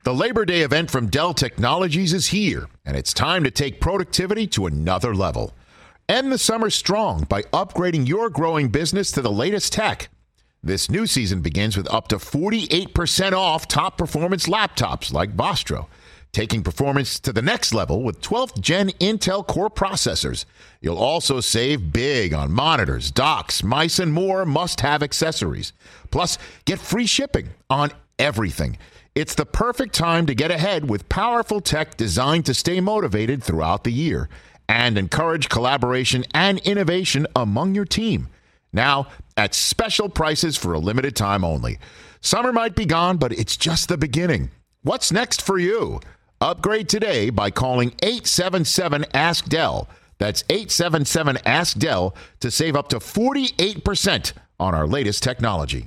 The Labor Day event from Dell Technologies is here, and it's time to take productivity to another level. End the summer strong by upgrading your growing business to the latest tech. This new season begins with up to 48% off top performance laptops like Vostro, taking performance to the next level with 12th Gen Intel Core processors. You'll also save big on monitors, docks, mice, and more must-have accessories. Plus, get free shipping on everything. It's the perfect time to get ahead with powerful tech designed to stay motivated throughout the year and encourage collaboration and innovation among your team. Now, at special prices for a limited time only. Summer might be gone, but it's just the beginning. What's next for you? Upgrade today by calling 877-ASK-DELL. That's 877-ASK-DELL to save up to 48% on our latest technology.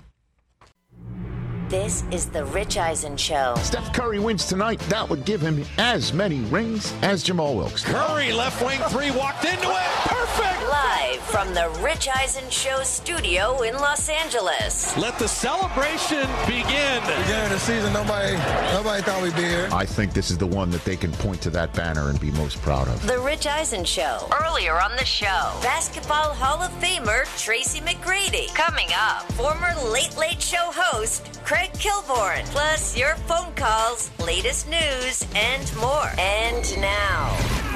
This is the Rich Eisen Show. Steph Curry wins tonight. That would give him as many rings as Jamal Wilkes. Curry, left wing three, walked into it. Perfect. Live from the Rich Eisen Show studio in Los Angeles. Let the celebration begin. Beginning of the season, nobody thought we'd be here. I think this is the one that they can point to that banner and be most proud of. The Rich Eisen Show. Earlier on the show, Basketball Hall of Famer Tracy McGrady. Coming up, former Late Late Show host Craig Kilborn. Plus your phone calls, latest news, and more. And now,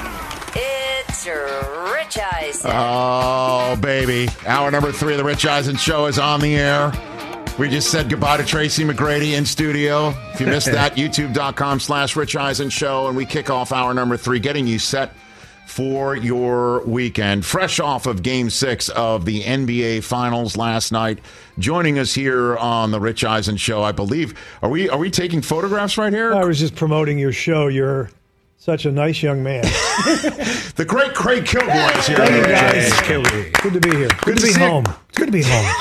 it's Rich Eisen. Oh, baby. Hour number 3 of the Rich Eisen Show is on the air. We just said goodbye to Tracy McGrady in studio. If you missed that, youtube.com/Rich Eisen Show. And we kick off hour number 3, getting you set for your weekend. Fresh off of Game 6 of the NBA Finals last night. Joining us here on the Rich Eisen Show, I believe. Are we taking photographs right here? I was just promoting your show. You're such a nice young man. The great Craig Kilborn is here. Thank you, guys. Good to be here. Good to be home. It's good to be home.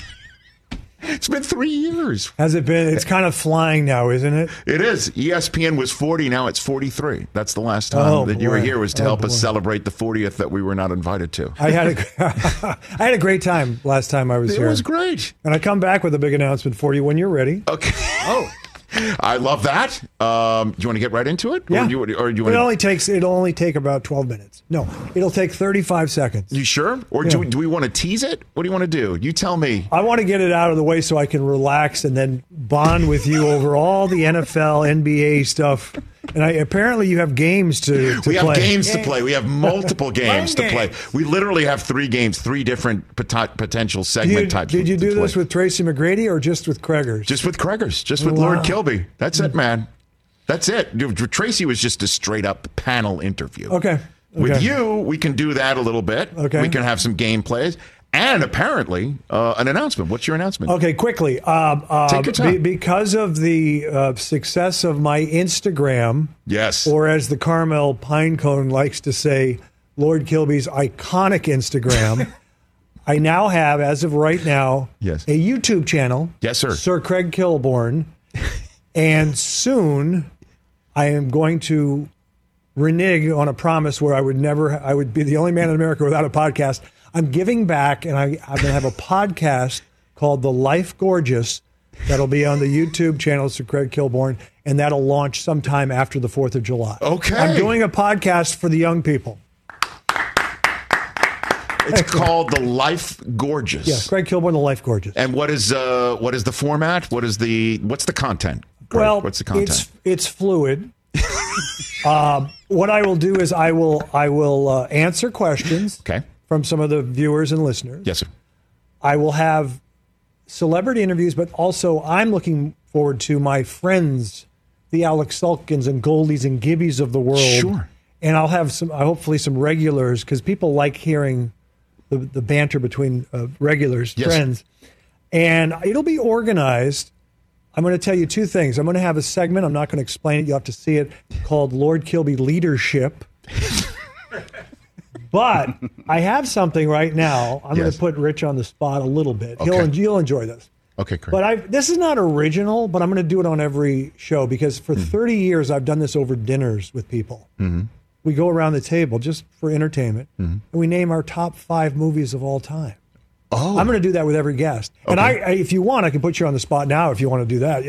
It's been 3 years. Has it been? It's kind of flying now, isn't it? It is. ESPN was 40. Now it's 43. That's the last time that you were here was to help us celebrate the 40th that we were not invited to. I had a great time last time I was here. It was great. And I come back with a big announcement for you when you're ready. Okay. Oh. I love that. Do you want to get right into it? Yeah. It'll only take about 12 minutes. No, it'll take 35 seconds. You sure? Or do we want to tease it? What do you want to do? You tell me. I want to get it out of the way so I can relax and then bond with you over all the NFL, NBA stuff. And apparently you have games to play. We have games to play. We have multiple games to play. We literally have 3 games, 3 different potential segment types. Did you do this with Tracy McGrady or just with Craigers? Just with Craigers. Just with Lord Kilby. That's it, man. That's it. Tracy was just a straight-up panel interview. Okay. With you, we can do that a little bit. Okay. We can have some game plays. And apparently, an announcement. What's your announcement? Okay, quickly. Take your time. Because of the success of my Instagram, yes, or as the Carmel Pinecone likes to say, Lord Kilby's iconic Instagram, I now have, as of right now, a YouTube channel. Yes, sir. Sir Craig Kilborn. And soon, I am going to renege on a promise where I would be the only man in America without a podcast. I'm giving back, and I'm going to have a podcast called The Life Gorgeous that'll be on the YouTube channel for Craig Kilborn, and that'll launch sometime after the 4th of July. Okay. I'm doing a podcast for the young people. It's called The Life Gorgeous. Yes, Craig Kilborn, The Life Gorgeous. And what is the format? What's the content? Craig, well, what's the content? It's fluid. What I will do is I will answer questions. Okay. From some of the viewers and listeners. Yes, sir. I will have celebrity interviews, but also I'm looking forward to my friends, the Alex Sulkins and Goldies and Gibbies of the world. Sure. And I'll have hopefully some regulars, because people like hearing the banter between regulars, friends. And it'll be organized. I'm going to tell you 2 things. I'm going to have a segment. I'm not going to explain it. You have to see it, called Lord Kilby Leadership. But I have something right now. I'm going to put Rich on the spot a little bit. Okay. You'll enjoy this. Okay, great. But this is not original, but I'm going to do it on every show, because for 30 years I've done this over dinners with people. Mm-hmm. We go around the table just for entertainment, and we name our top 5 movies of all time. Oh. I'm going to do that with every guest. Okay. And if you want, I can put you on the spot now if you want to do that.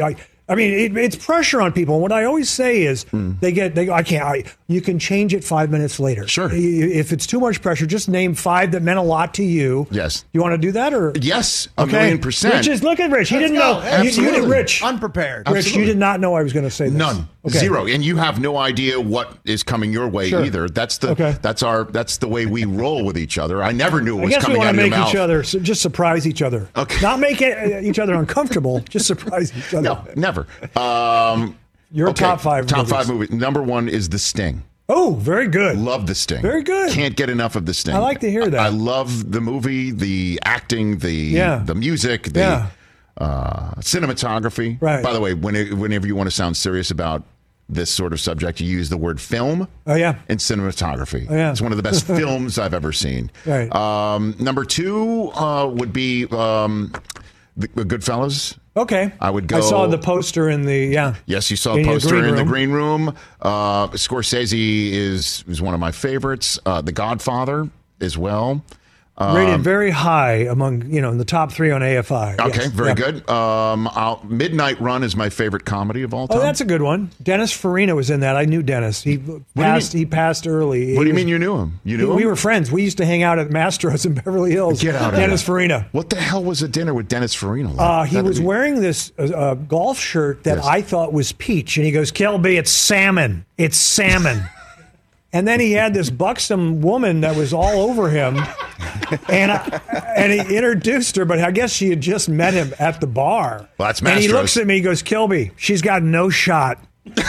I mean, it's pressure on people. And what I always say is you can change it 5 minutes later. Sure. If it's too much pressure, just name 5 that meant a lot to you. Yes. You want to do that? Or Yes, a million%. Rich look at Rich. He didn't know. Absolutely. Rich. Unprepared. Rich, Absolutely. you did not know I was going to say this. None. Okay. Zero. And you have no idea what is coming your way either. That's the way we roll with each other. I never knew what was coming out of your mouth. I guess we want to make each other, just surprise each other. Okay. Not make each other uncomfortable, just surprise each other. No, never. Your top 5 Top movies. 5 movies. Number 1 is The Sting. Oh, very good. Love The Sting. Very good. Can't get enough of The Sting. I like to hear that. I love the movie, the acting, the music, the cinematography. Right. By the way, whenever you want to sound serious about this sort of subject, you use the word film and cinematography. Oh, yeah. It's one of the best films I've ever seen. Right. Number 2 would be the Goodfellas. Okay. I would go. I saw the poster in the Yes, you saw a poster in the green room. Scorsese is one of my favorites. The Godfather as well. Rated very high among in the top 3 on AFI. Okay, Yes. very good. Midnight Run is my favorite comedy of all time. Oh, that's a good one. Dennis Farina was in that. I knew Dennis. He passed early. What do you mean you knew him? You knew him? We were friends. We used to hang out at Mastro's in Beverly Hills. Get out of Dennis here. Farina. What the hell was a dinner with Dennis Farina like? He was wearing this golf shirt that I thought was peach, and he goes, "Kelby, it's salmon. It's salmon." And then he had this buxom woman that was all over him, and he introduced her, but I guess she had just met him at the bar. Well, that's And he Mastro's. looks at me, he goes, "Kelby, she's got no shot."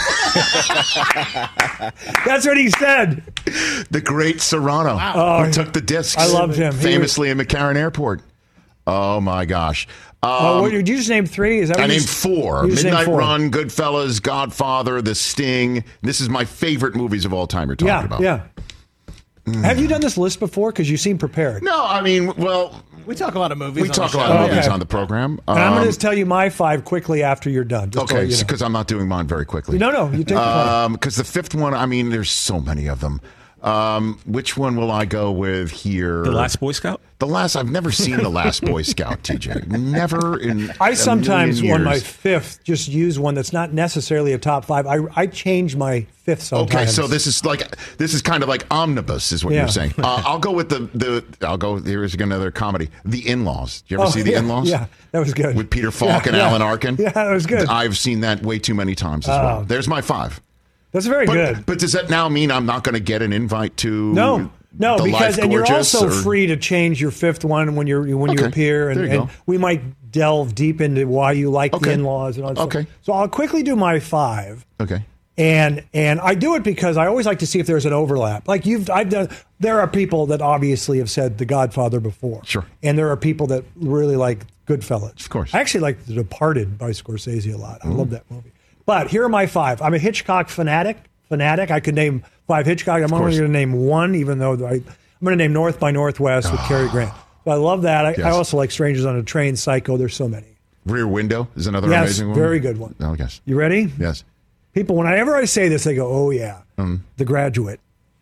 That's what he said. The great Serrano, who took the discs. I loved him. Famously in McCarran Airport. Oh, my gosh. Did you just name 3? Is that what I named 4. You just named Midnight 4. Run, Goodfellas, Godfather, The Sting. This is my favorite movies of all time you're talking about. Yeah. Have you done this list before? Because you seem prepared. No, I mean, well, We talk a lot of movies. we on talk the a lot show. of movies Okay. on the program. And I'm going to tell you my 5 quickly after you're done. Just to Okay, let you know. because I'm not doing mine very quickly. No, you take the time. Because the 5th one, I mean, there's so many of them. Which one will I go with here? The Last Boy Scout? I've never seen The Last Boy Scout, TJ. Never in I sometimes, a million on my years. 5th, just use one that's not necessarily a top 5. I change my 5th sometimes. Okay, so this is kind of like omnibus, is what Yeah. you're saying. I'll go with here's another comedy, The In-Laws. Did you ever see The In-Laws? Yeah, that was good. With Peter Falk and Alan Arkin? Yeah, that was good. I've seen that way too many times as well. There's my 5. That's very good. But does that now mean I'm not going to get an invite to No, The because Life and you're Gorgeous, also or- free to change your 5th one when you Okay, appear, there you and go. we might delve deep into why you like Okay. the In-Laws and all that Okay. stuff. So I'll quickly do my 5. Okay. And I do it because I always like to see if there's an overlap. Like I've done. There are people that obviously have said The Godfather before. Sure. And there are people that really like Goodfellas. Of course. I actually like The Departed by Scorsese a lot. I love that movie. But here are my 5. I'm a Hitchcock fanatic. I could name 5 Hitchcock. I'm only going to name 1, even though I'm going to name North by Northwest with Cary Grant. So I love that. I Yes. also like Strangers on a Train, Psycho. There's so many. Rear Window is another Yes, amazing one. very good one. Oh, yes. You ready? Yes. People, whenever I say this, they go, "Oh yeah, The Graduate,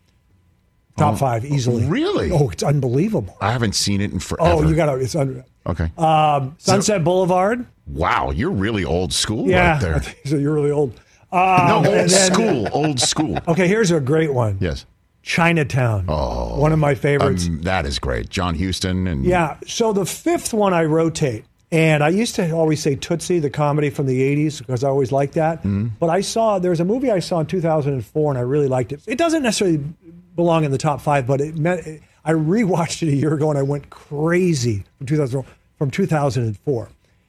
top 5 easily." really? Oh, it's unbelievable. I haven't seen it in forever. Oh, you got to. It's unreal. Okay. Sunset Boulevard. Wow, you're really old school Yeah, right there. so you're really old. No, old and then- school. Old school. Okay, here's a great one. Yes. Chinatown. Oh, one of my favorites. That is great. John Huston and Yeah. So the 5th one I rotate. And I used to always say Tootsie, the comedy from the 80s, because I always liked that. Mm-hmm. But there's a movie I saw in 2004, and I really liked it. It doesn't necessarily belong in the top 5, but I rewatched it a year ago, and I went crazy from 2004.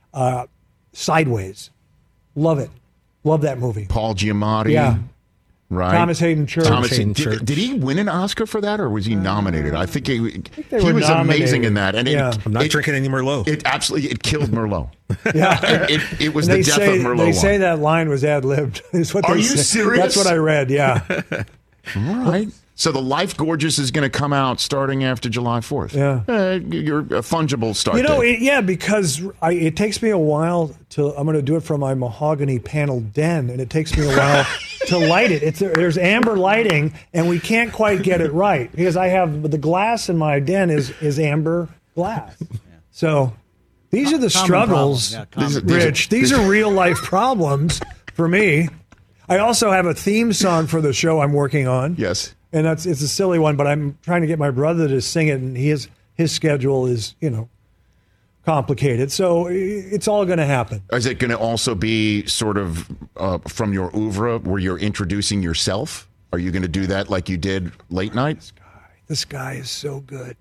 Sideways. Love it. Love that movie. Paul Giamatti. Yeah. Right. Thomas Hayden Church. Did he win an Oscar for that, or was he nominated? I think he they were was amazing nominated. in that. And Yeah. I'm not drinking any Merlot. It absolutely killed Merlot. Yeah. It was And the death of Merlot. They say that line was ad-libbed. Is what Are they you say. serious? That's what I read, yeah. All right. So the Life Gorgeous is going to come out starting after July 4th. Yeah. You're a fungible start You know, because it takes me a while I'm going to do it from my mahogany panel den, and it takes me a while to light it. There's amber lighting, and we can't quite get it right because I have the glass in my den is amber glass. So These are the struggles, Rich. These are real life problems for me. I also have a theme song for the show I'm working on. Yes. And it's a silly one, but I'm trying to get my brother to sing it, and his schedule is, complicated. So it's all going to happen. Is it going to also be sort of from your oeuvre where you're introducing yourself? Are you going to do that like you did late night? This guy is so good.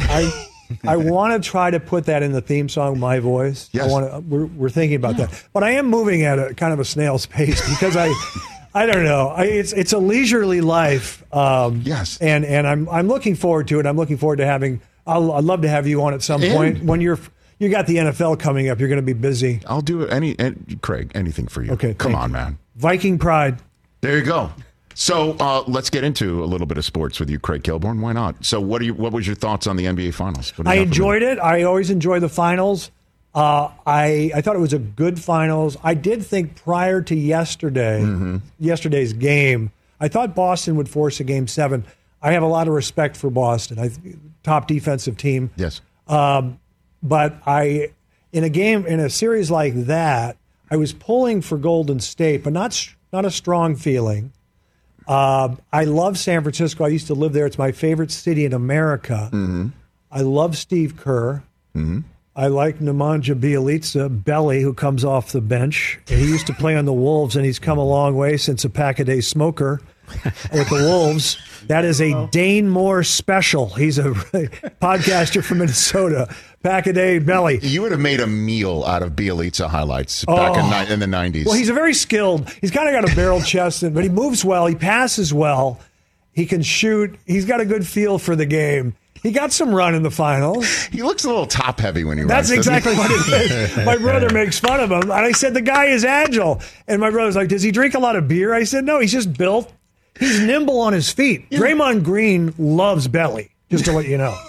I want to try to put that in the theme song, My Voice. Yes. We're thinking about that. But I am moving at a kind of a snail's pace because I don't know. It's a leisurely life. Yes. And I'm looking forward to it. I'm looking forward to having. I'd love to have you on at some point when you got the NFL coming up. You're going to be busy. I'll do it. Craig, anything for you. Okay. Come on, man. Viking pride. There you go. So let's get into a little bit of sports with you, Craig Kilborn. Why not? So what was your thoughts on the NBA Finals? I enjoyed it. I always enjoy the finals. I thought it was a good finals. I did think prior to yesterday's game, I thought Boston would force a Game 7. I have a lot of respect for Boston. Top defensive team. Yes. But in a series like that, I was pulling for Golden State, but not a strong feeling. I love San Francisco. I used to live there. It's my favorite city in America. Mm-hmm. I love Steve Kerr. Mm-hmm. I like Nemanja Bjelica, Belly, who comes off the bench. And he used to play on the Wolves, and he's come a long way since a pack-a-day smoker with the Wolves. That is a Dane Moore special. He's a podcaster from Minnesota. Pack-a-day Belly. You would have made a meal out of Bjelica highlights back in the 90s. Well, he's a very skilled. He's kind of got a barrel chest, but he moves well. He passes well. He can shoot. He's got a good feel for the game. He got some run in the finals. He looks a little top heavy when he runs. That's exactly what it is. My brother makes fun of him. And I said, the guy is agile. And my brother's like, does he drink a lot of beer? I said, no, he's just built. He's nimble on his feet. Yeah. Draymond Green loves Belly, just to let you know.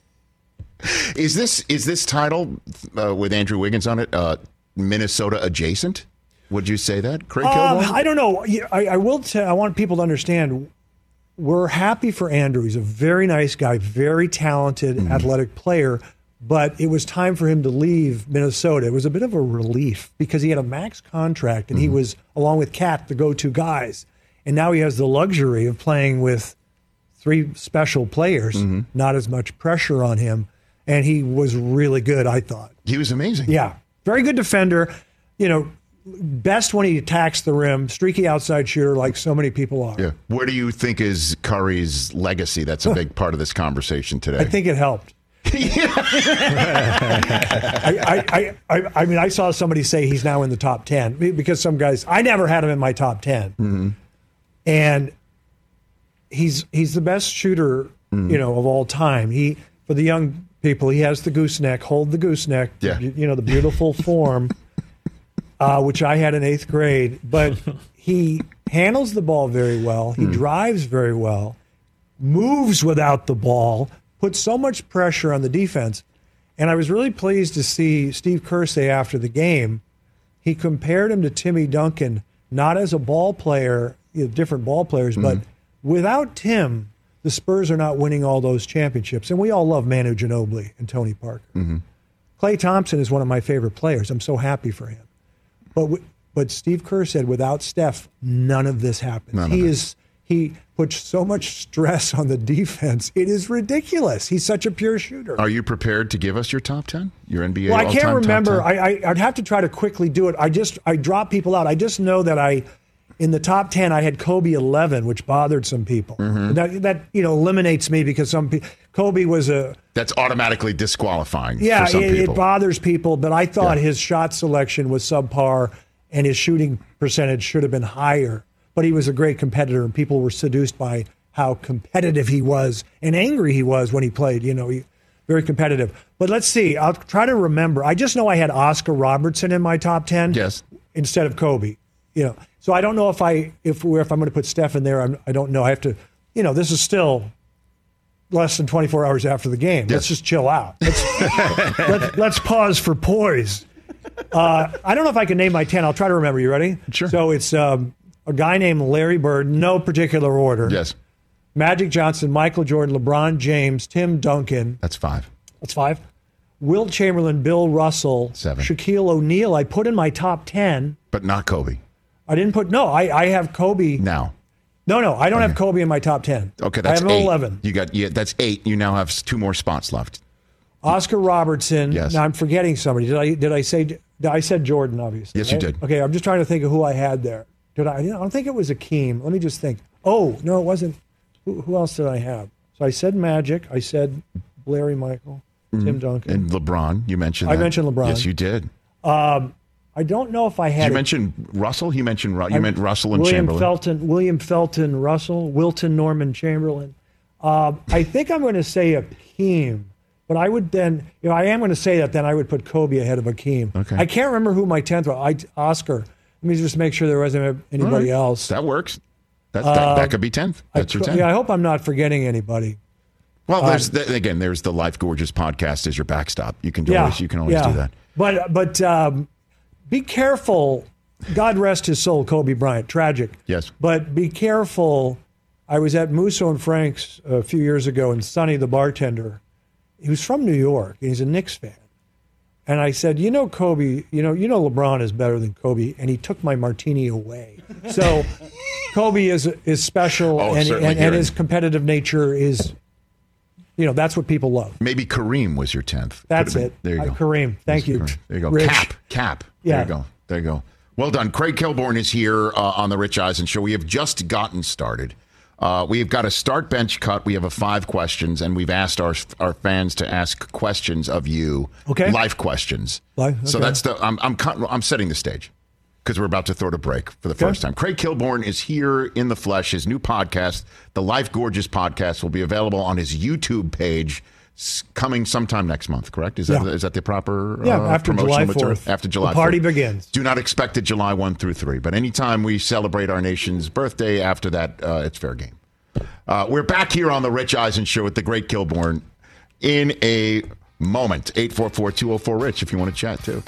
Is this title with Andrew Wiggins on it Minnesota adjacent? Would you say that, Craig Kilborn? I don't know. I will tell. I want people to understand. We're happy for Andrew. He's a very nice guy, very talented, athletic player. But it was time for him to leave Minnesota. It was a bit of a relief because he had a max contract and he was, along with Cat, the go-to guys. And now he has the luxury of playing with three special players, not as much pressure on him. And he was really good, I thought. He was amazing. Yeah. Very good defender. Best when he attacks the rim. Streaky outside shooter like so many people are. Yeah. Where do you think is Curry's legacy? That's a big part of this conversation today. I think it helped. I mean, I saw somebody say he's now in the top 10 because some guys, I never had him in my top 10. Mm-hmm. And he's the best shooter, of all time. For the young people, he has the gooseneck, hold the gooseneck, the beautiful form, which I had in 8th grade. But he handles the ball very well. He drives very well, moves without the ball, puts so much pressure on the defense. And I was really pleased to see Steve Kerr say after the game, he compared him to Timmy Duncan, not as a ball player, different ball players, but without Tim, the Spurs are not winning all those championships. And we all love Manu Ginobili and Tony Parker. Klay Thompson is one of my favorite players. I'm so happy for him. But Steve Kerr said without Steph, none of this happens. He puts so much stress on the defense. It is ridiculous. He's such a pure shooter. Are you prepared to give us your top 10? Your NBA Well, I all-time can't remember. top 10? I'd have to try to quickly do it. I drop people out. I just know that in the top 10, I had Kobe 11, which bothered some people. That eliminates me because Kobe was that's automatically disqualifying. Yeah, for some people. It bothers people. But I thought his shot selection was subpar, and his shooting percentage should have been higher. But he was a great competitor, and people were seduced by how competitive he was and angry he was when he played. Very competitive. But let's see. I'll try to remember. I just know I had Oscar Robertson in my top 10 instead of Kobe. So I don't know if I'm going to put Steph in there. I don't know. I have to. This is less than 24 hours after the game. Let's just chill out. Let's pause for poise. I don't know if I can name my 10. I'll try to remember. You ready? Sure. So it's a guy named Larry Bird, no particular order. Yes. Magic Johnson, Michael Jordan, LeBron James, Tim Duncan. That's 5. That's 5. Wilt Chamberlain, Bill Russell, 7. Shaquille O'Neal. I put in my top 10. But not Kobe. I didn't put. No, I have Kobe. Now. No, I don't have Kobe in my top 10. Okay, that's I have 8. 11. That's 8. You now have 2 more spots left. Oscar Robertson. Yes. Now I'm forgetting somebody. Did I say? I said Jordan, obviously. Yes, you did. Okay, I'm just trying to think of who I had there. Did I? I don't think it was Akeem. Let me just think. Oh no, it wasn't. Who else did I have? So I said Magic. I said Larry Michael, Tim Duncan, And LeBron. You mentioned. I that. mentioned LeBron. Yes, you did. I don't know if I had. Did you mention Russell? You mentioned you meant Russell and Chamberlain. William Felton, Russell, Wilton, Norman, Chamberlain. I think I'm going to say Akeem, but I would then, if I am going to say that, then I would put Kobe ahead of Akeem. Okay. I can't remember who my 10th was. Oscar. Let me just make sure there wasn't anybody else. That works. That could be 10th. That's your 10th. Yeah, I hope I'm not forgetting anybody. Well, there's the Life Gorgeous podcast as your backstop. You can always do that. But be careful. God rest his soul, Kobe Bryant. Tragic. Yes. But be careful. I was at Musso and Frank's a few years ago, and Sonny, the bartender, he was from New York, and he's a Knicks fan. And I said, Kobe, you know LeBron is better than Kobe, and he took my martini away. So Kobe is special, and his competitive nature is, that's what people love. Maybe Kareem was your 10th. That's it. There you go. Kareem. Thank you. Kareem. There you go. Rich. Cap. Yeah. There you go. Well done. Craig Kilborn is here on the Rich Eisen Show. We have just gotten started. We've got a start bench cut. We have 5 questions, and we've asked our fans to ask questions of you. Okay. Life questions. Okay. So that's I'm setting the stage because we're about to throw to break for the first time. Craig Kilborn is here in the flesh. His new podcast, the Life Gorgeous podcast, will be available on his YouTube page coming sometime next month, correct? Is that the proper after July 4th. After July 4th. The party begins. Do not expect it July 1 through 3, but anytime we celebrate our nation's birthday after that, it's fair game. We're back here on the Rich Eisen Show with the great Kilborn in a moment. 844-204-RICH if you want to chat too.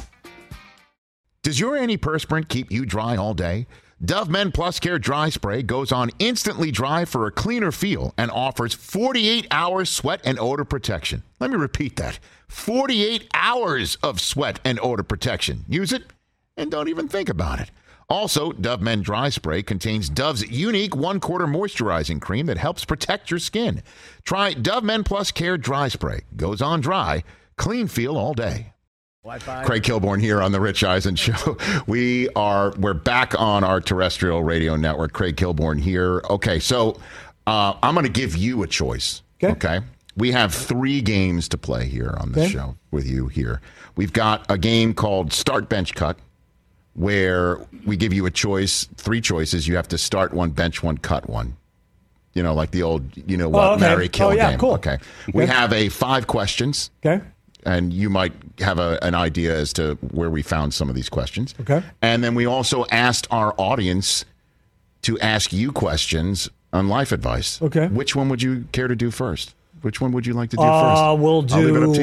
Does your antiperspirant keep you dry all day? Dove Men Plus Care Dry Spray goes on instantly dry for a cleaner feel and offers 48 hours sweat and odor protection. Let me repeat that. 48 hours of sweat and odor protection. Use it and don't even think about it. Also, Dove Men Dry Spray contains Dove's unique 1/4 moisturizing cream that helps protect your skin. Try Dove Men Plus Care Dry Spray. Goes on dry. Clean feel all day. Craig Kilborn here on the Rich Eisen Show. We're back on our terrestrial radio network. Craig Kilborn here. Okay, so I'm going to give you a choice. Okay. We have 3 games to play here on this show with you here. We've got a game called Start Bench Cut, where we give you a choice, 3 choices. You have to start one, bench one, cut one. Like the old, marry, kill game. Cool. Okay. We have 5 questions. Okay. And you might have an idea as to where we found some of these questions. Okay. And then we also asked our audience to ask you questions on life advice. Okay. Which one would you care to do first? Which one would you like to do first? We'll do I'll leave it up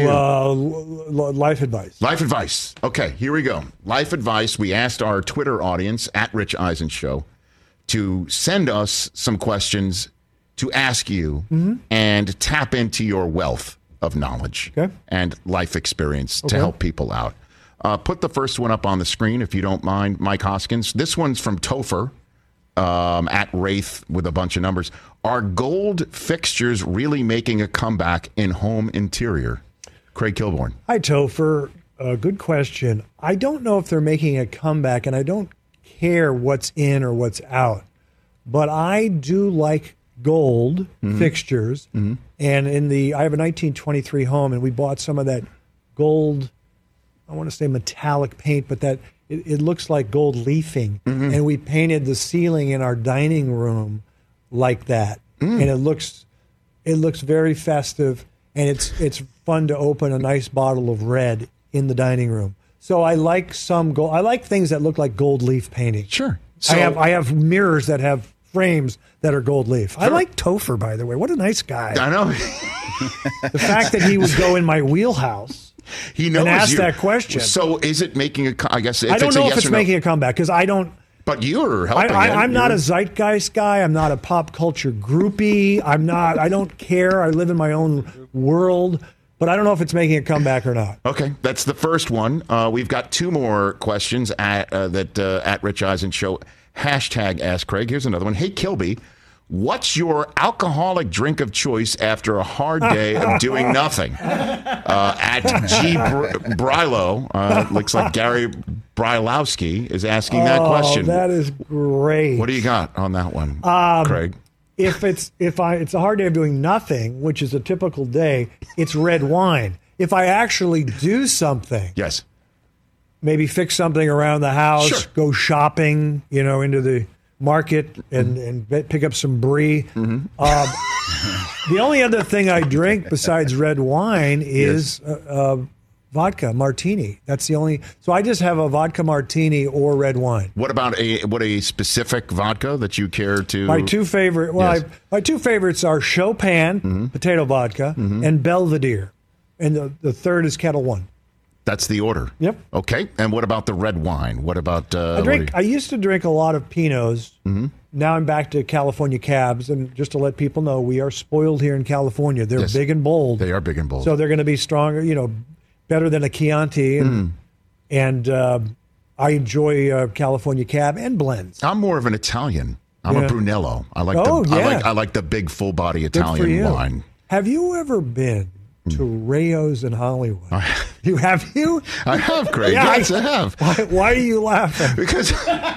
to you. life advice. Life advice. Okay, here we go. Life advice. We asked our Twitter audience, at Rich Eisen Show, to send us some questions to ask you and tap into your wealth of knowledge and life experience to help people out. Put the first one up on the screen, if you don't mind, Mike Hoskins. This one's from Topher, at Wraith with a bunch of numbers. Are gold fixtures really making a comeback in home interior? Craig Kilborn. Hi, Topher. Good question. I don't know if they're making a comeback, and I don't care what's in or what's out. But I do like gold fixtures. And I have a 1923 home, and we bought some of that gold, I want to say metallic paint, but that it looks like gold leafing. And we painted the ceiling in our dining room like that. And it looks very festive, and it's fun to open a nice bottle of red in the dining room. So I like some gold. I like things that look like gold leaf painting. Sure. So, I have mirrors that have frames that are gold leaf. I like Topher, by the way. What a nice guy. I know. The fact that he would go in my wheelhouse and ask that question. So is it making a, I guess, I don't know if it's making a comeback, because I don't. But you're helping. I'm not a zeitgeist guy. I'm not a pop culture groupie. I don't care. I live in my own world. but I don't know if it's making a comeback or not. Okay, that's the first one. We've got two more questions at Rich Eisen Show. Hashtag Ask Craig. Here's another one. Hey, Kilby, what's your alcoholic drink of choice after a hard day of doing nothing? At G. Brylo, looks like Gary Brylowski is asking that question. That is great. What do you got on that one, Craig? If it's a hard day of doing nothing, which is a typical day, it's red wine. If I actually do something, Yes. maybe fix something around the house, Sure. go shopping, into the market and pick up some brie. The only other thing I drink besides red wine is vodka martini. That's the only. So I just have a vodka martini or red wine. What about a specific vodka that you care to? My two favorite. Well, Yes. my two favorites are Chopin potato vodka and Belvedere, and the third is Kettle One. That's the order. Yep. Okay. And what about the red wine? What about? I used to drink a lot of Pinots. Now I'm back to California Cabs, and just to let people know, we are spoiled here in California. They're Yes. big and bold. They are big and bold. So they're going to be stronger, better than a Chianti. And I enjoy California Cab and blends. I'm more of an Italian. I'm a Brunello. I like I like the big full body Good for Italian you. wine. Have you ever been to Rayo's in Hollywood? You have you? I have, Craig. Yeah, Yes, I have. Why are you laughing? Because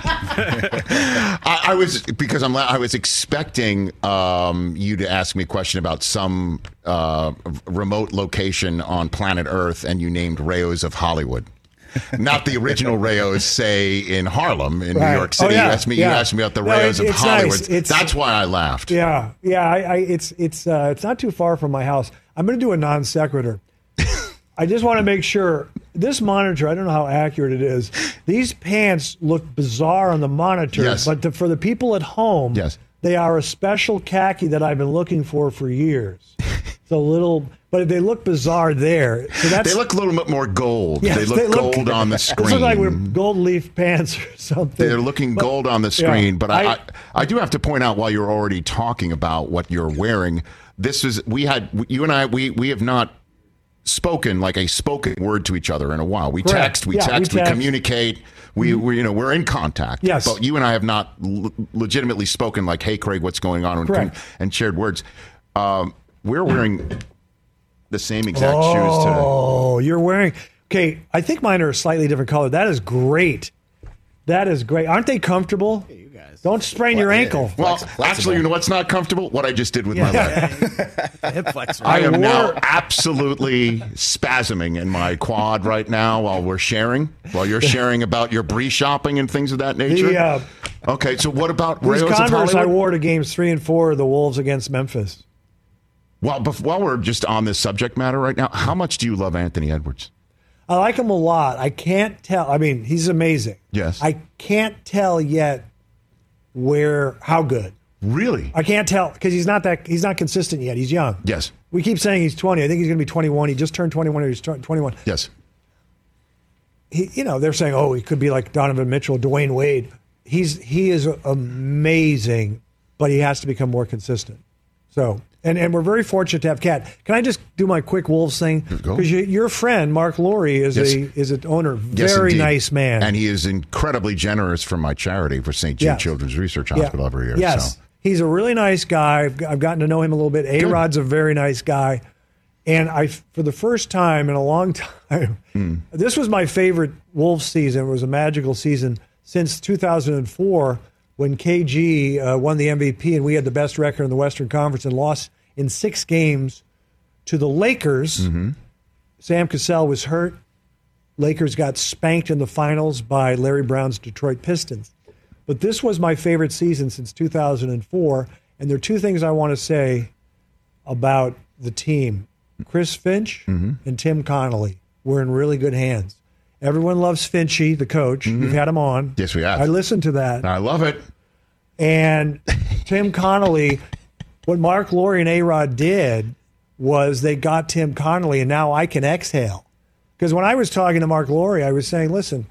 I was expecting you to ask me a question about some remote location on planet Earth, and you named Rayo's of Hollywood. Not the original Rayo's, say, in Harlem, in New York City. Oh, yeah. You asked me about the Rayo's of it's Hollywood. nice. That's why I laughed. Yeah. It's not too far from my house. I'm going to do a non sequitur. I just want to make sure this monitor. I don't know how accurate it is. These pants look bizarre on the monitor, Yes. but for the people at home, Yes. they are a special khaki that I've been looking for years. It's a little, but they look bizarre there. So They look a little bit more gold. Yes, they look gold on the screen. They look like we're gold leaf pants or something. They're looking gold on the screen, yeah, but I do have to point out while you're already talking about what you're wearing, you and I have not spoken like a spoken word to each other in a while. We Correct. text, we communicate, we're in contact. Yes. But you and I have not legitimately spoken like, hey, Craig, what's going on? Correct. And shared words. We're wearing the same exact shoes today. Oh, you're wearing. Okay, I think mine are a slightly different color. That is great. That is great. Aren't they comfortable? You guys. Don't sprain your ankle. Well, Flexible. actually, you know what's not comfortable? What I just did with my leg. Hip flexor. I am wore- now absolutely spasming in my quad right now while you're sharing about your brie shopping and things of that nature. Okay, so what about These Rayo's of Converse I Hollywood? wore to games 3 and 4 of the Wolves against Memphis. Well, while we're just on this subject matter right now, how much do you love Anthony Edwards? I like him a lot. I can't tell. I mean, he's amazing. Yes. I can't tell yet how good. Really? I can't tell because he's not consistent yet. He's young. Yes. We keep saying he's 20. I think he's going to be 21. He just turned 21 or he's 21. Yes. They're saying, he could be like Donovan Mitchell, Dwayne Wade. He is amazing, but he has to become more consistent. So, and we're very fortunate to have Cat. Can I just do my quick Wolves thing? Go. Because your friend Mark Laurie is an owner, Yes, very indeed. nice man, And he is incredibly generous for my charity for St. Jude Yes. Children's Research Hospital every year. Yes, So. he's a really nice guy. I've gotten to know him a little bit. A-Rod's a very nice guy. And for the first time in a long time, this was my favorite Wolves season. It was a magical season since 2004 when KG won the MVP and we had the best record in the Western Conference and lost in 6 games to the Lakers. Sam Cassell was hurt. Lakers got spanked in the finals by Larry Brown's Detroit Pistons. But this was my favorite season since 2004. And there are 2 things I want to say about the team. Chris Finch and Tim Connolly were in really good hands. Everyone loves Finchy, the coach. You've had him on. Yes, we have. I listened to that. I love it. And Tim Connolly, what Mark Laurie and A-Rod did was they got Tim Connolly, and now I can exhale. Because when I was talking to Mark Laurie, I was saying, listen,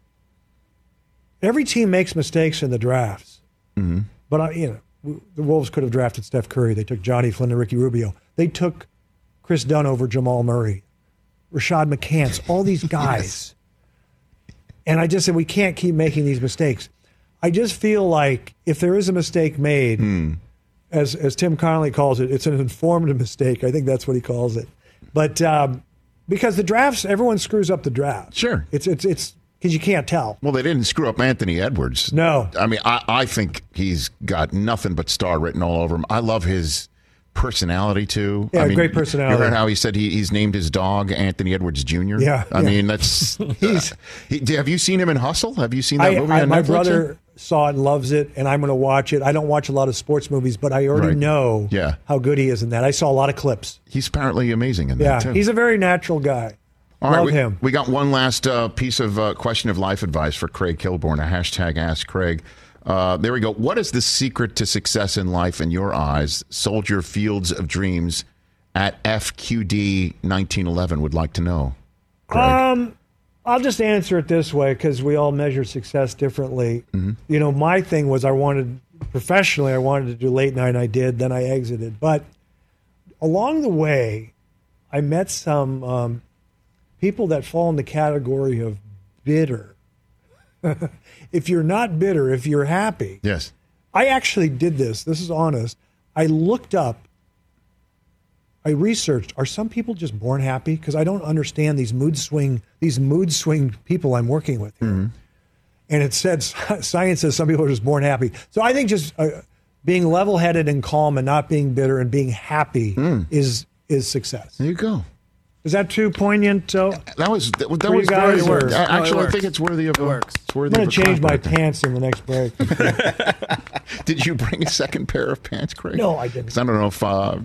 every team makes mistakes in the drafts. But, the Wolves could have drafted Steph Curry. They took Johnny Flynn and Ricky Rubio. They took Chris Dunn over Jamal Murray, Rashad McCants, all these guys. And I just said, we can't keep making these mistakes. I just feel like if there is a mistake made, as Tim Connolly calls it, it's an informed mistake. I think that's what he calls it. But because the drafts, everyone screws up the draft. Sure. It's because you can't tell. Well, they didn't screw up Anthony Edwards. No. I mean, I think he's got nothing but star written all over him. I love his personality, too. Yeah, I mean, great personality. You heard how he said he's named his dog Anthony Edwards Jr.? Yeah. I mean, that's... have you seen him in Hustle? Have you seen that movie on my Netflix? brother saw it and loves it, and I'm going to watch it. I don't watch a lot of sports movies, but I already know how good he is in that. I saw a lot of clips. He's apparently amazing in that, too. Yeah, he's a very natural guy. All Love right, him. We got one last piece of question of life advice for Craig Kilborn, a hashtag Ask Craig. There we go. What is the secret to success in life in your eyes? Soldier Fields of Dreams at FQD 1911 would like to know. Craig. I'll just answer it this way because we all measure success differently. Mm-hmm. You know, my thing was I wanted to do late night, and I did. Then I exited. But along the way, I met some people that fall in the category of bitter. If you're not bitter, if you're happy. Yes. I actually did this. This is honest. I looked up. I researched, are some people just born happy? Because I don't understand these mood swing people I'm working with here. Mm-hmm. And it said, science says some people are just born happy. So I think just being level-headed and calm and not being bitter and being happy is success. There you go. Is that too poignant? So that was you guys, very. Actually, I think it's worthy of. It works. It's worthy. I'm going to change my pants in the next break. Did you bring a second pair of pants, Craig? No, I didn't. 'Cause I don't know if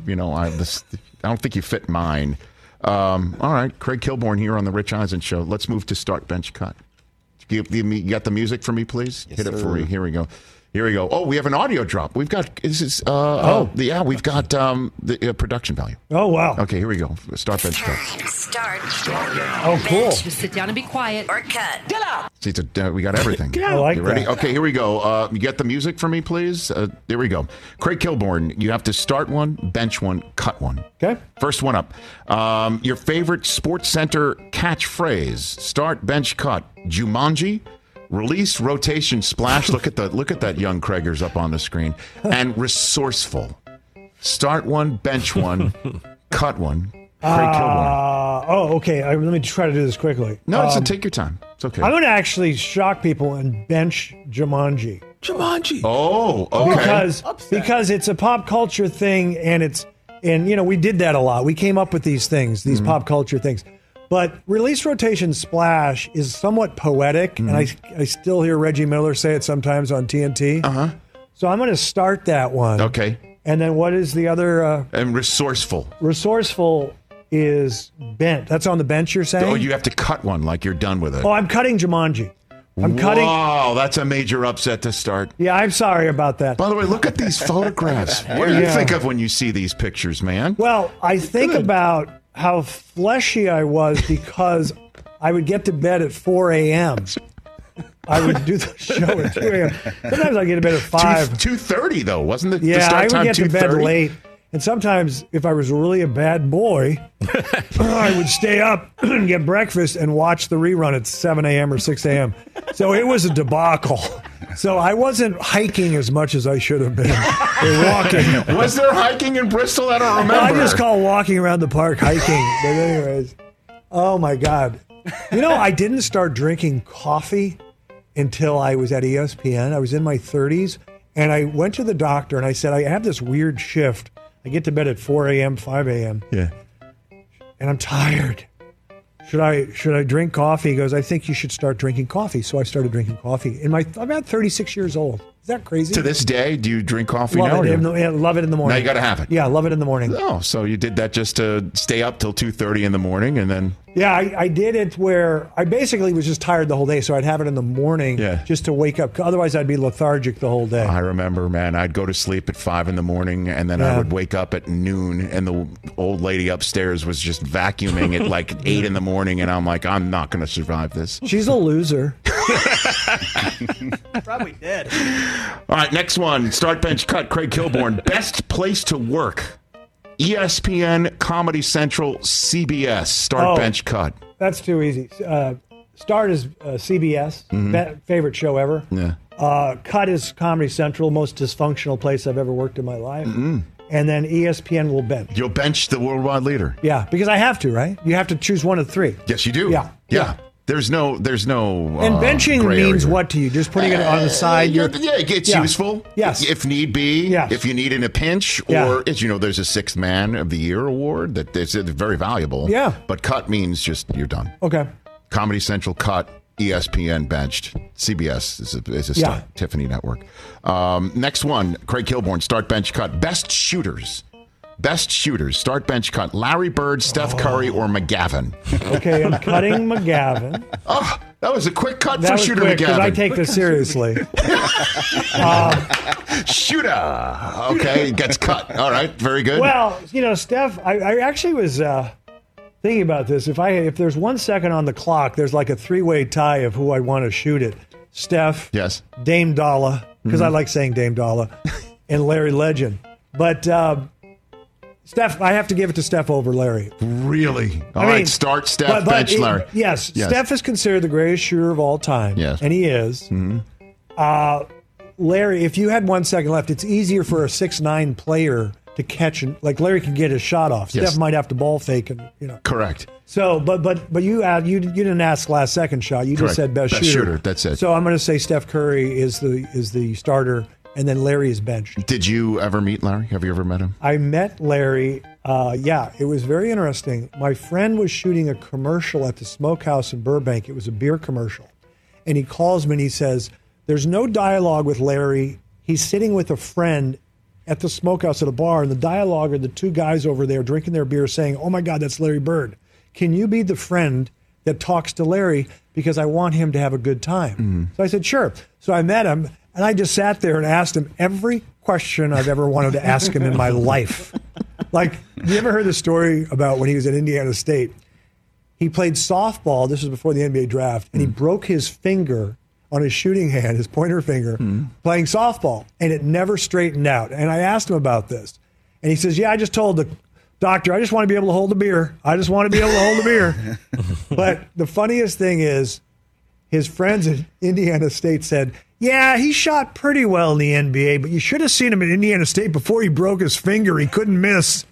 I don't think you fit mine. All right, Craig Kilborn here on the Rich Eisen Show. Let's move to Start Bench Cut. You got the music for me, please? Yes, Hit it sir. for me. Here we go. Oh, we have an audio drop. We've got we've got the production value. Oh, wow. Okay, here we go. Start Bench Cut. Start. Oh, cool. Just sit down and be quiet. Or cut. See, we got everything. I like You ready? that. Okay, here we go. You get the music for me, please? There we go. Craig Kilborn, you have to start one, bench one, cut one. Okay. First one up. Your favorite Sports Center catchphrase. Start, bench, cut. Jumanji. Release, rotation, splash. Look at that young Krager's up on the screen. And resourceful. Start one, bench one, cut one. Craig Kilborn. Okay. Let me try to do this quickly. No, take your time. It's okay. I'm going to actually shock people and bench Jumanji. Jumanji. Oh, okay. Because it's a pop culture thing, and we did that a lot. We came up with these things, these pop culture things. But release, rotation, splash is somewhat poetic, and I still hear Reggie Miller say it sometimes on TNT. Uh-huh. So I'm going to start that one. Okay. And then what is the other? And resourceful. Resourceful is bent. That's on the bench, you're saying? Oh, you have to cut one like you're done with it. Oh, I'm cutting Jumanji. I'm cutting. Wow, that's a major upset to start. Yeah, I'm sorry about that. By the way, look at these photographs. What do you think of when you see these pictures, man? Well, I think about how fleshy I was because I would get to bed at 4 a.m. I would do the show at 2 a.m. Sometimes I'd get to bed at 5. 2:30, though, wasn't it? Yeah, I would get to bed 2:30? late. And sometimes, if I was really a bad boy, I would stay up and get breakfast and watch the rerun at 7 a.m. or 6 a.m. So it was a debacle. So I wasn't hiking as much as I should have been. Or walking. Was there hiking in Bristol? I don't remember. I just call walking around the park hiking. But anyways, oh my God. I didn't start drinking coffee until I was at ESPN. I was in my 30s, and I went to the doctor, and I said, I have this weird shift. I get to bed at 4 a.m., 5 a.m. Yeah. And I'm tired. Should I drink coffee? He goes, I think you should start drinking coffee. So I started drinking coffee. I'm about 36 years old. Is that crazy? To this day, do you drink coffee now? Love it in the morning. Now you got to have it. Yeah, love it in the morning. Oh, so you did that just to stay up till 2:30 in the morning, and then... Yeah, I did it where I basically was just tired the whole day, so I'd have it in the morning just to wake up. Otherwise, I'd be lethargic the whole day. I remember, man, I'd go to sleep at 5 in the morning, and then I would wake up at noon, and the old lady upstairs was just vacuuming at like 8 in the morning, and I'm like, I'm not going to survive this. She's a loser. Probably dead. All right, next one. Start, bench, cut. Craig Kilborn. Best place to work ESPN, Comedy Central, CBS. Start, bench, cut. That's too easy. Start is CBS, favorite show ever. Yeah. Cut is Comedy Central, most dysfunctional place I've ever worked in my life. And then ESPN will bench. You'll bench the worldwide leader. Yeah, because I have to, right? You have to choose one of three. Yes, you do. Yeah. There's no. And benching means what to you? Just putting it on the side. It's useful. Yes, if need be. Yes. If you need in a pinch, or as you know, there's a Sixth Man of the Year award that is very valuable. Yeah. But cut means just you're done. Okay. Comedy Central cut. ESPN benched. CBS is a start. Tiffany Network. Next one, Craig Kilborn. Start, bench, cut. Best shooters. Start, bench, cut. Larry Bird, Steph Curry, or McGavin. Okay, I'm cutting McGavin. Oh, that was a quick cut for Shooter McGavin. Because I take this seriously. Shooter. Okay, gets cut. All right, very good. Well, Steph, I actually was thinking about this. If there's 1 second on the clock, there's like a three-way tie of who I want to shoot it. Steph. Yes. Dame Dolla, because I like saying Dame Dolla, and Larry Legend. But Steph, I have to give it to Steph over Larry. Really? All right, start Steph, bench Larry. Yes, Steph is considered the greatest shooter of all time. Yes. And he is. Larry, if you had 1 second left, it's easier for a 6'9" player to catch, like Larry can get his shot off. Yes. Steph might have to ball fake, and Correct. So, but you didn't ask last second shot. You Correct. just said best shooter. That's it. So I'm going to say Steph Curry is the starter, and then Larry is benched. Did you ever meet Larry? Have you ever met him? I met Larry. It was very interesting. My friend was shooting a commercial at the Smokehouse in Burbank. It was a beer commercial, and he calls me and he says, "There's no dialogue with Larry. He's sitting with a friend at the Smokehouse at a bar, and the dialogue are the two guys over there drinking their beer saying, 'Oh my God, that's Larry Bird. Can you be the friend that talks to Larry because I want him to have a good time?'" So I said, "Sure." So I met him, and I just sat there and asked him every question I've ever wanted to ask him in my life. Like, you ever heard the story about when he was at Indiana State? He played softball. This was before the NBA draft, and he broke his finger on his shooting hand, his pointer finger, playing softball, and it never straightened out. And I asked him about this, and he says, "Yeah, I just told the doctor, I just want to be able to hold the beer. I just want to be able to hold the beer." But the funniest thing is, his friends at Indiana State said, "Yeah, he shot pretty well in the NBA, but you should have seen him at Indiana State before he broke his finger. He couldn't miss."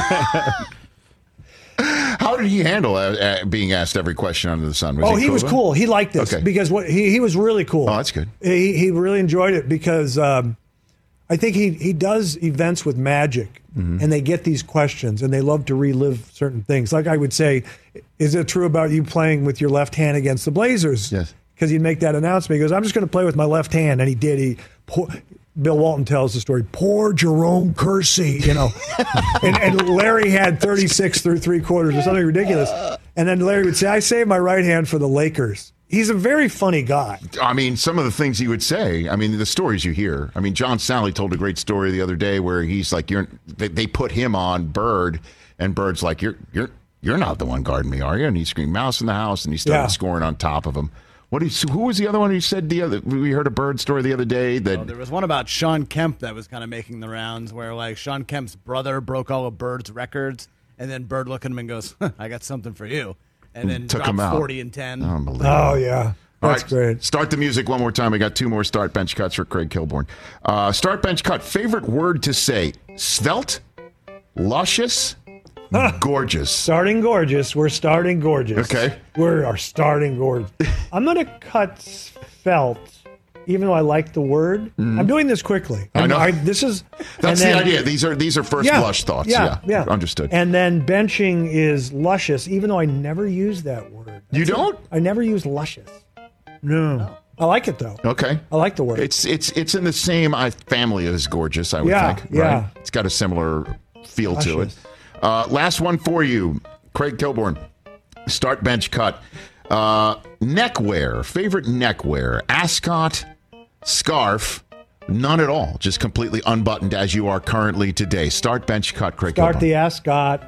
How did he handle being asked every question under the sun? He was cool. He liked this because he was really cool. Oh, that's good. He really enjoyed it because I think he does events with Magic, and they get these questions, and they love to relive certain things. Like I would say, "Is it true about you playing with your left hand against the Blazers?" Yes. Because he'd make that announcement. He goes, "I'm just going to play with my left hand," and he did. Bill Walton tells the story. Poor Jerome Kersey, and Larry had 36 through three quarters or something ridiculous. And then Larry would say, "I saved my right hand for the Lakers." He's a very funny guy. I mean, some of the things he would say, I mean, the stories you hear. I mean, John Sally told a great story the other day where he's like, they put him on Bird, and Bird's like, you're not the one guarding me, are you? And he screamed, "Mouse in the house," and he started scoring on top of him. Who was the other one who said we heard a Bird story the other day? There was one about Sean Kemp that was kind of making the rounds where, like, Sean Kemp's brother broke all of Bird's records, and then Bird looked at him and goes, "I got something for you." And then took dropped him out. 40 and 10. Unbelievable. Oh, yeah. That's great. Start the music one more time. We got two more start bench cuts for Craig Kilborn. Start bench cut. Favorite word to say? Svelte, luscious, gorgeous. Starting gorgeous. We're starting gorgeous. Okay. We are starting gorgeous. I'm going to cut svelte, even though I like the word. I'm doing this quickly. I know. That's the idea. These are first blush thoughts. Yeah. Understood. And then benching is luscious, even though I never use that word. You don't? I never use luscious. No. I like it, though. Okay. I like the word. It's in the same think as gorgeous, I would think. Yeah. Right? It's got a similar feel to it. Last one for you, Craig Kilborn. Start bench cut. Neckwear. Favorite neckwear. Ascot, scarf, none at all. Just completely unbuttoned as you are currently today. Start bench cut, Craig Kilborn. Start the ascot.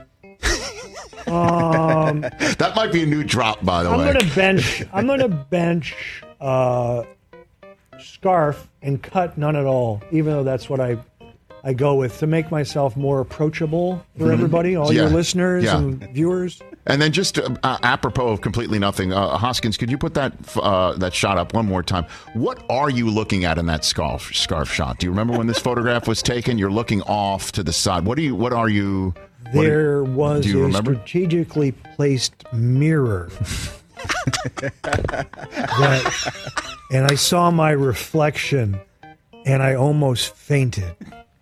That might be a new drop, by the way. I'm going to bench scarf and cut none at all, even though that's what I I go with to make myself more approachable for everybody, all your listeners and viewers. And then just apropos of completely nothing, Hoskins, could you put that shot up one more time? What are you looking at in that scarf shot? Do you remember when this photograph was taken? You're looking off to the side. There was a strategically placed mirror. And I saw my reflection, and I almost fainted.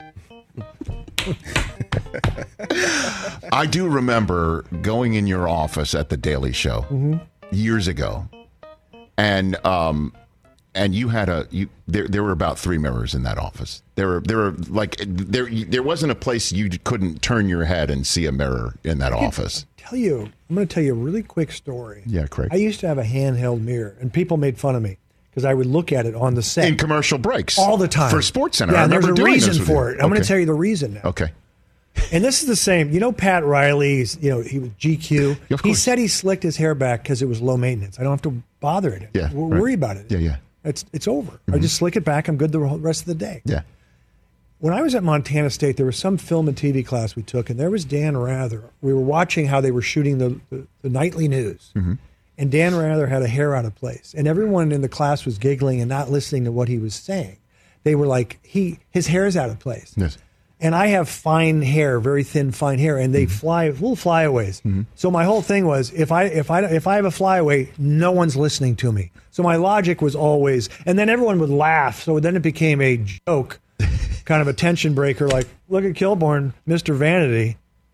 I do remember going in your office at the Daily Show years ago, and you had there were about 3 mirrors in that office. There wasn't a place you couldn't turn your head and see a mirror in that office. I'm going to tell you a really quick story. Yeah, Craig. I used to have a handheld mirror, and people made fun of me because I would look at it on the set in commercial breaks all the time for SportsCenter. Yeah, I there's a doing reason for it. I'm going to tell you the reason now. Okay. And this is the same. You know, Pat Riley. He was GQ. Yeah, he said he slicked his hair back because it was low maintenance. I don't have to bother it. Yeah, worry about it. Yeah. It's over. I just slick it back. I'm good the rest of the day. Yeah. When I was at Montana State, there was some film and TV class we took, and there was Dan Rather. We were watching how they were shooting the nightly news. And Dan Rather had a hair out of place. And everyone in the class was giggling and not listening to what he was saying. They were like, his hair's out of place. Yes. And I have fine hair, very thin, fine hair, and they fly little flyaways. So my whole thing was, if I have a flyaway, no one's listening to me. So my logic was always, and then everyone would laugh. So then it became a joke, kind of a tension breaker. Like, look at Kilborn, Mr. Vanity.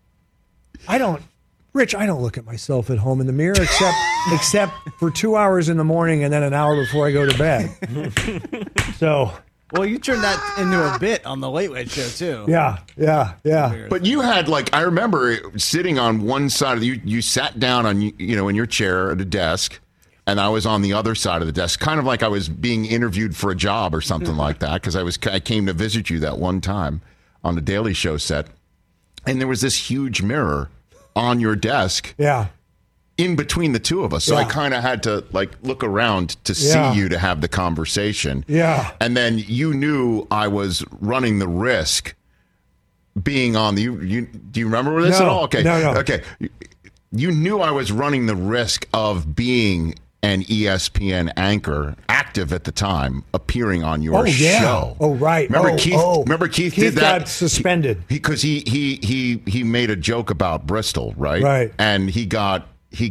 Rich, I don't look at myself at home in the mirror except for 2 hours in the morning and then an hour before I go to bed. So. Well, you turned that into a bit on the Late Late Show, too. Yeah. But you had, I remember sitting on one side of you sat down on, in your chair at a desk, and I was on the other side of the desk, kind of like I was being interviewed for a job or something like that, because I came to visit you that one time on the Daily Show set, and there was this huge mirror on your desk. Yeah. In between the two of us. So I kind of had to look around to see you to have the conversation. Yeah. And then you knew I was running the risk being on do you remember this at all? Okay. No. Okay. You knew I was running the risk of being an ESPN anchor, active at the time, appearing on your show. Oh, right. Remember Keith did that? Got suspended. Because he made a joke about Bristol, right? Right. And he got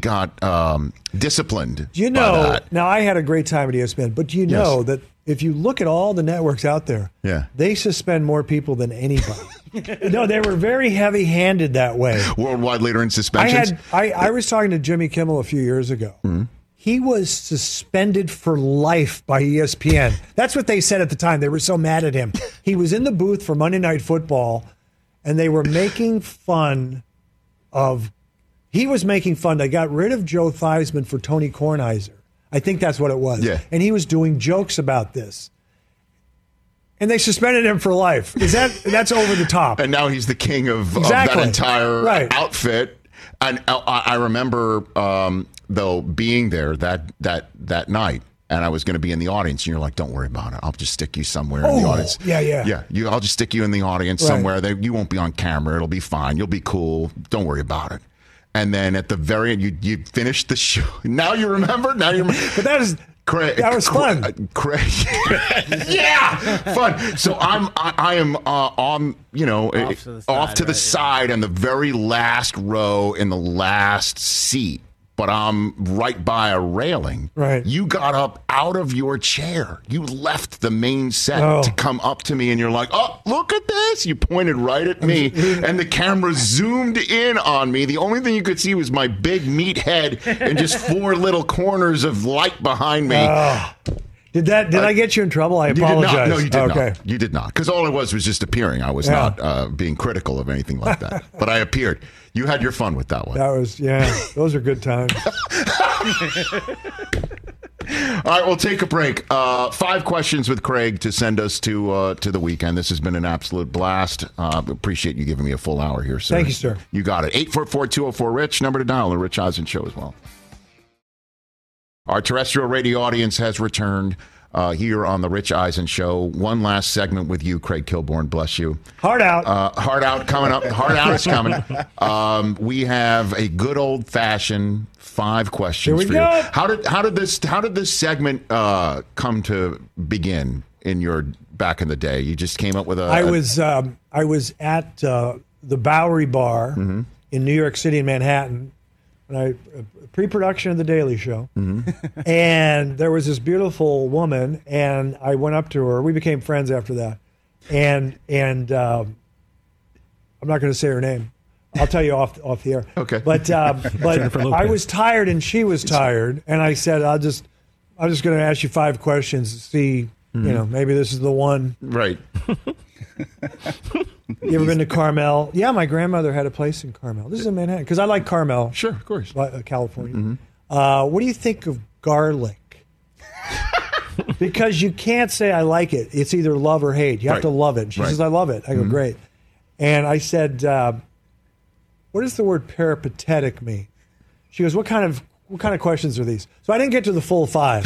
disciplined. Do you know? Now I had a great time at ESPN, but do you know that if you look at all the networks out there, they suspend more people than anybody. No, they were very heavy-handed that way. Worldwide leader in suspensions. I was talking to Jimmy Kimmel a few years ago. He was suspended for life by ESPN. That's what they said at the time. They were so mad at him. He was in the booth for Monday Night Football, and they were making fun of. He was making fun. They got rid of Joe Theismann for Tony Kornheiser. I think that's what it was. Yeah. And he was doing jokes about this. And they suspended him for life. That's over the top. And now he's the king of that entire outfit. And I remember, though, being there that night. And I was going to be in the audience, and you're like, "Don't worry about it. I'll just stick you somewhere in the audience." Yeah. I'll just stick you in the audience somewhere. You won't be on camera. It'll be fine. You'll be cool. Don't worry about it. And then at the very end, you finished the show. Now you remember. But that was fun. Craig, fun. So I am on off to the side in the very last row in the last seat. But I'm right by a railing. Right. You got up out of your chair. You left the main set to come up to me, and you're like, "Oh, look at this!" You pointed right at me, and the camera zoomed in on me. The only thing you could see was my big meat head and just 4 little corners of light behind me. Did I get you in trouble? I apologize. No, you did not. You did not. Because all it was just appearing. I was not being critical of anything like that. But I appeared. You had your fun with that one. That was, those are good times. All right, we'll take a break. 5 questions with Craig to send us to the weekend. This has been an absolute blast. Appreciate you giving me a full hour here, sir. Thank you, sir. You got it. 844-204-RICH, number to dial, the Rich Eisen Show as well. Our terrestrial radio audience has returned. here on the Rich Eisen Show. One last segment with you, Craig Kilborn. Bless you. Hard out. Hard out coming up. Hard out is coming. We have a good old-fashioned 5 questions Here we for go. you. How did this segment come to begin in your back in the day? You just came up with I was at the Bowery Bar in New York City in Manhattan, and pre-production of The Daily Show, and there was this beautiful woman, and I went up to her. We became friends after that, and I'm not going to say her name. I'll tell you off the air. Okay. But I was tired and she was tired, and I said, I'm just going to ask you 5 questions to see, maybe this is the one. Right. You ever been to Carmel? Yeah, my grandmother had a place in Carmel. This is in Manhattan because I like Carmel. Sure, of course. California. What do you think of garlic? Because you can't say I like it. It's either love or hate. You have to love it. She says, I love it. I go, great. And I said, what does the word peripatetic mean? She goes, what kind of questions are these? So I didn't get to the full 5.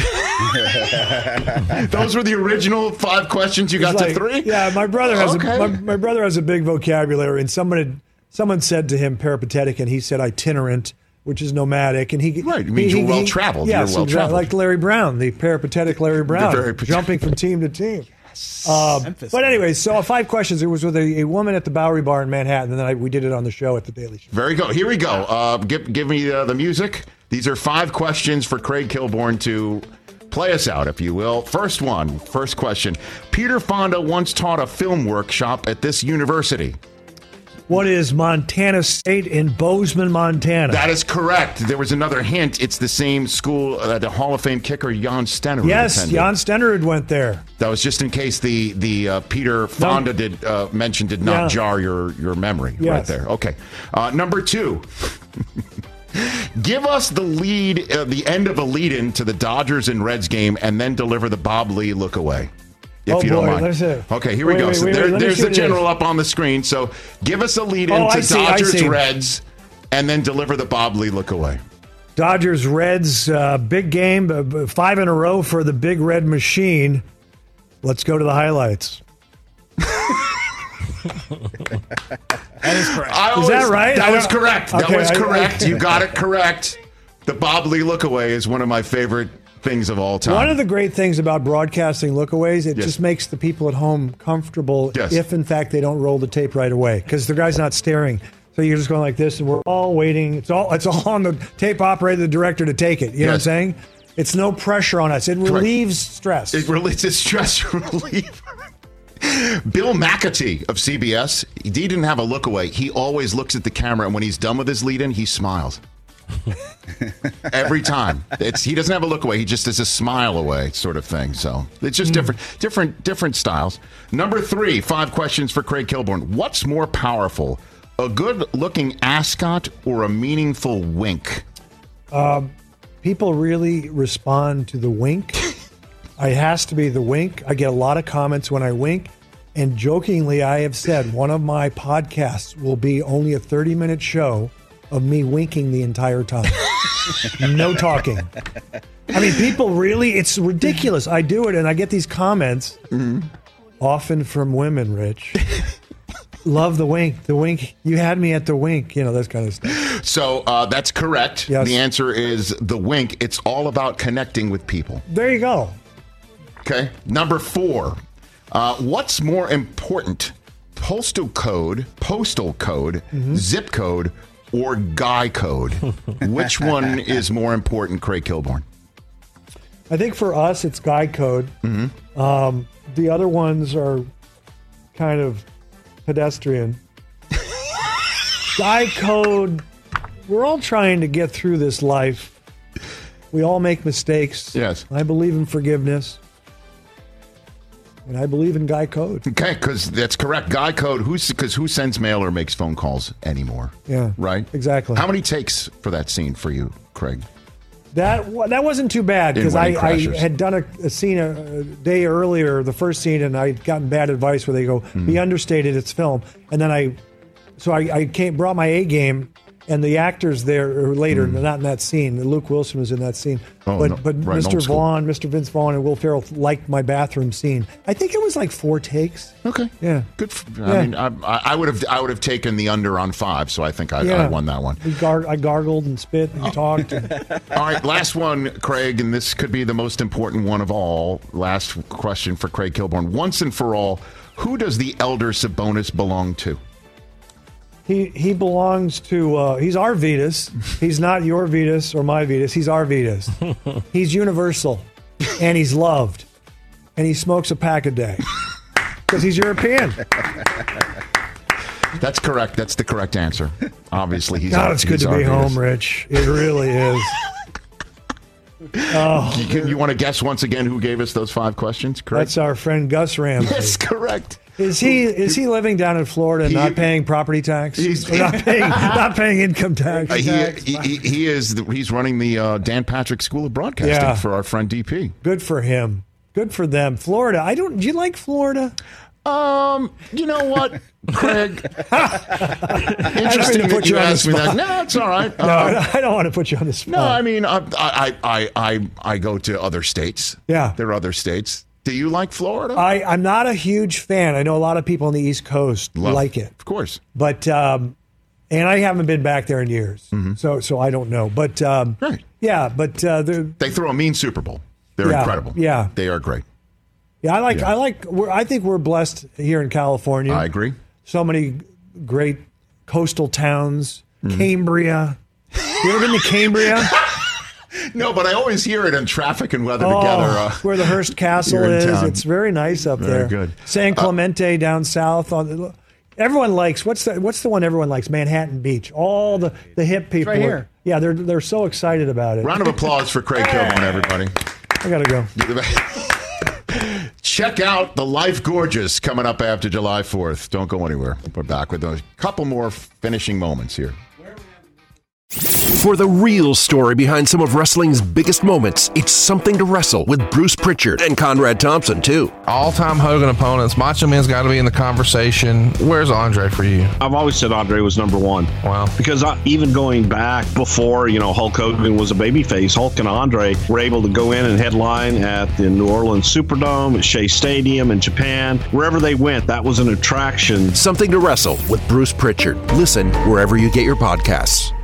Those were the original 5 questions. You got to 3? Yeah, my brother has my brother has a big vocabulary, and someone said to him peripatetic, and he said itinerant, which is nomadic, and he right. It means you're well traveled. Yes, you're well traveled. Like Larry Brown, the peripatetic Larry Brown, jumping from team to team. But anyway, so 5 questions. It was with a woman at the Bowery Bar in Manhattan, and then we did it on the show at the Daily Show. Very good. Here we go. Give me the music. These are 5 questions for Craig Kilborn to play us out, if you will. First question. Peter Fonda once taught a film workshop at this university. What is Montana State in Bozeman, Montana? That is correct. There was another hint. It's the same school that the Hall of Fame kicker Jan Stenerud attended. Jan Stenerud went there. That was just in case the Peter Fonda did not jar your memory right there. Okay. Number 2. Give us the lead, the end of a lead-in to the Dodgers and Reds game, and then deliver the Bob Lee look away. If you don't mind. Okay, here we go. There's the general up on the screen. So give us a lead-in to Dodgers Reds, and then deliver the Bob Lee look away. Dodgers Reds, big game, 5 in a row for the Big Red Machine. Let's go to the highlights. That is correct. Is that right? That was correct. That was correct. You got it correct. The Bob Lee lookaway is one of my favorite things of all time. One of the great things about broadcasting lookaways, it just makes the people at home comfortable if, in fact, they don't roll the tape right away because the guy's not staring. So you're just going like this, and we're all waiting. It's all on the tape operator, the director, to take it. You know what I'm saying? It's no pressure on us. It relieves stress. It relieves stress relief. Bill McAtee of CBS, he didn't have a look away. He always looks at the camera, and when he's done with his lead-in, he smiles. Every time. He doesn't have a look away. He just does a smile away sort of thing. So it's just different styles. Number 3, 5 questions for Craig Kilborn. What's more powerful, a good-looking ascot or a meaningful wink? People really respond to the wink. It has to be the wink. I get a lot of comments when I wink. And jokingly, I have said one of my podcasts will be only a 30-minute show of me winking the entire time. No talking. I mean, people really, it's ridiculous. I do it, and I get these comments, often from women, Rich. Love the wink. The wink. You had me at the wink. You know, this kind of stuff. So that's correct. Yes. The answer is the wink. It's all about connecting with people. There you go. Okay. Number 4. What's more important? Postal code, zip code, or guy code? Which one is more important, Craig Kilborn? I think for us, it's guy code. The other ones are kind of pedestrian. Guy code, we're all trying to get through this life. We all make mistakes. Yes. I believe in forgiveness. And I believe in guy code. Okay, because that's correct. Guy code, because who sends mail or makes phone calls anymore? Yeah. Right? Exactly. How many takes for that scene for you, Craig? That wasn't too bad because I had done a scene a day earlier, the first scene, and I'd gotten bad advice where they go, be understated, it's film. And then I brought my A game, And the actors there are later, not in that scene. Luke Wilson was in that scene. Oh, but no, but right, Mr. old school. Vaughn, Mr. Vince Vaughn, and Will Ferrell liked my bathroom scene. I think it was like 4 takes. Okay. Yeah. Good. Yeah. I mean, I would have taken the under on 5, so I think I won that one. I gargled and spit and talked. All right, last one, Craig, and this could be the most important one of all. Last question for Craig Kilborn. Once and for all, who does the elder Sabonis belong to? He belongs to, he's our Vetus. He's not your Vetus or my Vetus. He's our Vetus. He's universal, and he's loved, and he smokes a pack a day because he's European. That's correct. That's the correct answer. Obviously, he's God, our, it's good he's to be our home, Vetus. Rich. It really is. You want to guess once again who gave us those 5 questions? Correct. That's our friend Gus Ramsey. Yes, correct. Is he living down in Florida and not paying property tax? He's- Or not paying income tax? He's running the Dan Patrick School of Broadcasting for our friend DP. Good for him. Good for them. Florida. Do you like Florida? You know what, Craig? Interesting Interesting to put that you you on the asked me that. spot. No, it's all right. No, I don't want to put you on the spot. No, I mean, I go to other states. Yeah. There are other states. Do you like Florida? I'm not a huge fan. I know a lot of people on the East Coast like it. Of course. But and I haven't been back there in years, so I don't know. But Right. yeah, but They throw a mean Super Bowl. They're Yeah, incredible. yeah. They are great. I think we're blessed here in California. I agree. So many great coastal towns. Cambria. You ever been to Cambria? No, but I always hear it in traffic and weather together. Where the Hearst Castle You're in is. town. It's very nice up Very there. good. San Clemente down south. Everyone likes what's the one everyone likes? Manhattan Beach. All the hip people. right here. Yeah, they're so excited about it. Round of applause for Craig Kilborn, everybody. I gotta go. Check out The Life Gorgeous coming up after July 4th. Don't go anywhere. We're back with a couple more finishing moments here. For the real story behind some of wrestling's biggest moments, it's Something to Wrestle with Bruce Pritchard and Conrad Thompson, too. All-time Hogan opponents. Macho Man's got to be in the conversation. Where's Andre for you? I've always said Andre was number 1. Wow. Because even going back before, Hulk Hogan was a babyface, Hulk and Andre were able to go in and headline at the New Orleans Superdome, at Shea Stadium in Japan. Wherever they went, that was an attraction. Something to Wrestle with Bruce Pritchard. Listen wherever you get your podcasts.